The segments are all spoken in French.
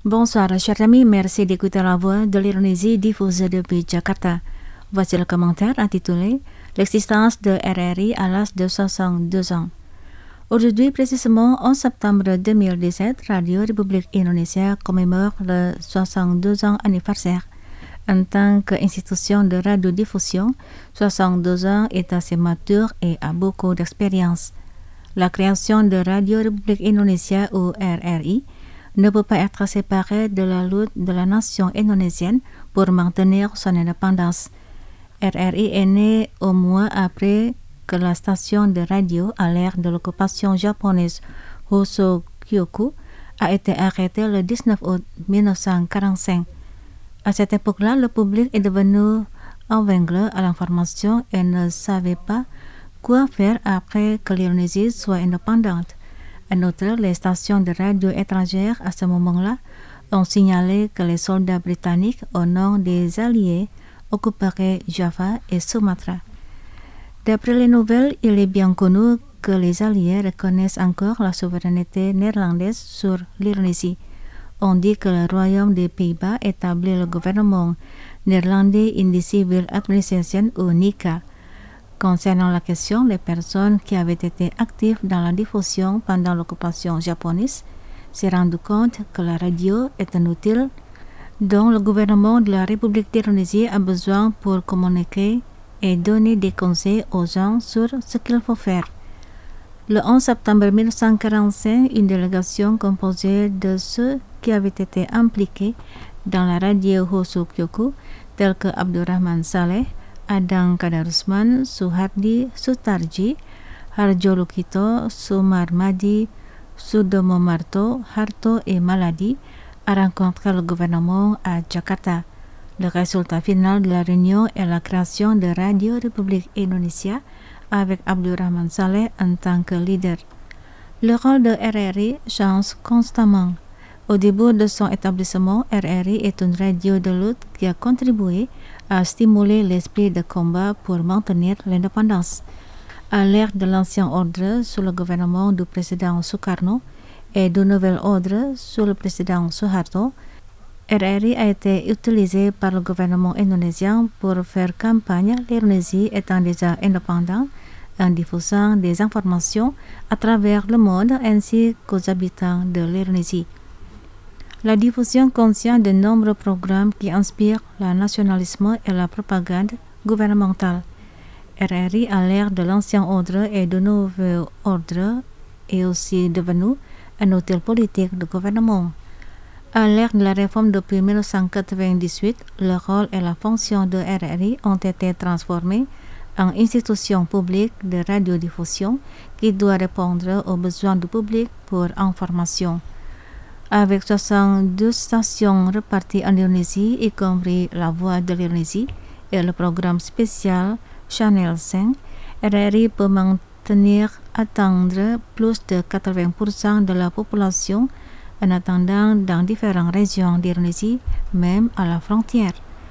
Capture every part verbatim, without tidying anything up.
Bonsoir, chers amis, merci d'écouter la voix de l'Indonésie diffusée depuis Jakarta. Voici le commentaire intitulé L'existence de R R I à l'âge de soixante-deux ans. Aujourd'hui, précisément onze septembre deux mille dix-sept, Radio République Indonésia commémore le soixante-deux ans anniversaire. En tant qu'institution de radiodiffusion, soixante-deux ans est assez mature et a beaucoup d'expérience. La création de Radio République Indonésia ou R R I ne peut pas être séparée de la lutte de la nation indonésienne pour maintenir son indépendance. R R I est né au mois après que la station de radio à l'ère de l'occupation japonaise Hosokyoku a été arrêtée le dix-neuf août mille neuf cent quarante-cinq. À cette époque-là, le public est devenu aveugle à l'information et ne savait pas quoi faire après que l'Indonésie soit indépendante. En outre, les stations de radio étrangères à ce moment-là ont signalé que les soldats britanniques au nom des Alliés occuperaient Java et Sumatra. D'après les nouvelles, il est bien connu que les Alliés reconnaissent encore la souveraineté néerlandaise sur l'Indonésie. On dit que le royaume des Pays-Bas établit le gouvernement néerlandais in Civil Administration ou N I C A. Concernant la question, les personnes qui avaient été actives dans la diffusion pendant l'occupation japonaise s'est rendu compte que la radio est un outil dont le gouvernement de la République d'Indonésie a besoin pour communiquer et donner des conseils aux gens sur ce qu'il faut faire. Le onze septembre mille neuf cent quarante-cinq, une délégation composée de ceux qui avaient été impliqués dans la radio Hosokyoku, tels que Abdurrahman Saleh, Adang Kadarusman, Suhardi Sutarji, Harjo Lukito, Sumar Madi, Sudomo Marto, Harto et Maladi, a rencontré le gouvernement à Jakarta. Le résultat final de la réunion est la création de Radio République Indonésia avec Abdurrahman Saleh en tant que leader. Le rôle de R R I change constamment. Au début de son établissement, R R I est une radio de lutte qui a contribué à stimuler l'esprit de combat pour maintenir l'indépendance. À l'ère de l'ancien ordre sous le gouvernement du président Sukarno et du nouvel ordre sous le président Suharto, R R I a été utilisé par le gouvernement indonésien pour faire campagne, l'Indonésie étant déjà indépendante, en diffusant des informations à travers le monde ainsi qu'aux habitants de l'Indonésie. La diffusion contient de nombreux programmes qui inspirent le nationalisme et la propagande gouvernementale. R R I, à l'ère de l'ancien ordre et du nouveau ordre, est aussi devenu un outil politique de gouvernement. À l'ère de la réforme depuis mille neuf cent quatre-vingt-dix-huit, le rôle et la fonction de R R I ont été transformés en institution publique de radiodiffusion qui doit répondre aux besoins du public pour information. Avec soixante-deux stations réparties en Indonésie, y compris La Voix de l'Indonésie et le programme spécial Channel cinq, R R I peut maintenir atteindre plus de quatre-vingts pour cent de la population en attendant dans différentes régions d'Indonésie, même à la frontière.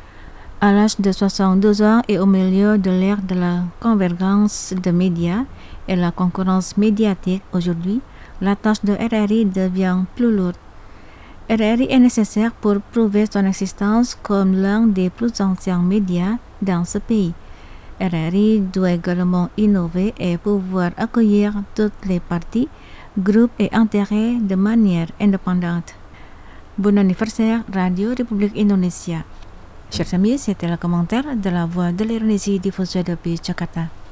À l'âge de soixante-deux ans et au milieu de l'ère de la convergence des médias et la concurrence médiatique aujourd'hui, la tâche de R R I devient plus lourde. R R I est nécessaire pour prouver son existence comme l'un des plus anciens médias dans ce pays. R R I doit également innover et pouvoir accueillir toutes les parties, groupes et intérêts de manière indépendante. Bon anniversaire, Radio République Indonésia. Chers amis, c'était le commentaire de la Voix de l'Indonésie diffusée depuis Jakarta.